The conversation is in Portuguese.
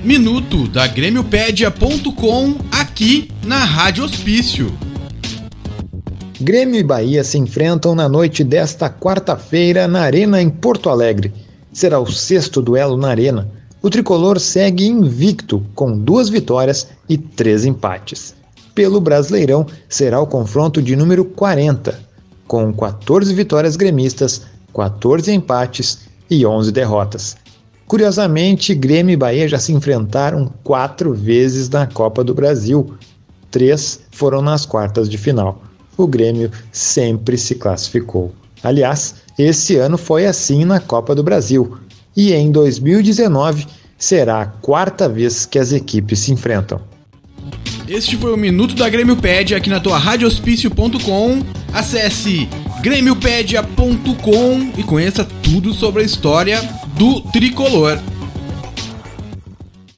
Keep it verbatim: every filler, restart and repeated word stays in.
Minuto da Grêmiopédia ponto com aqui na Rádio Hospício. Grêmio e Bahia se enfrentam na noite desta quarta-feira na Arena em Porto Alegre. Será o sexto duelo na Arena. O tricolor segue invicto com duas vitórias e três empates. Pelo Brasileirão, será o confronto de número quarenta, com quatorze vitórias gremistas, quatorze empates e onze derrotas. Curiosamente, Grêmio e Bahia já se enfrentaram quatro vezes na Copa do Brasil. Três foram nas quartas de final. O Grêmio sempre se classificou. Aliás, esse ano foi assim na Copa do Brasil. E em dois mil e dezenove será a quarta vez que as equipes se enfrentam. Este foi o Minuto da Grêmiopédia aqui na tua Rádio Hospício ponto com. Acesse Grêmiopédia ponto com e conheça tudo sobre a história do tricolor.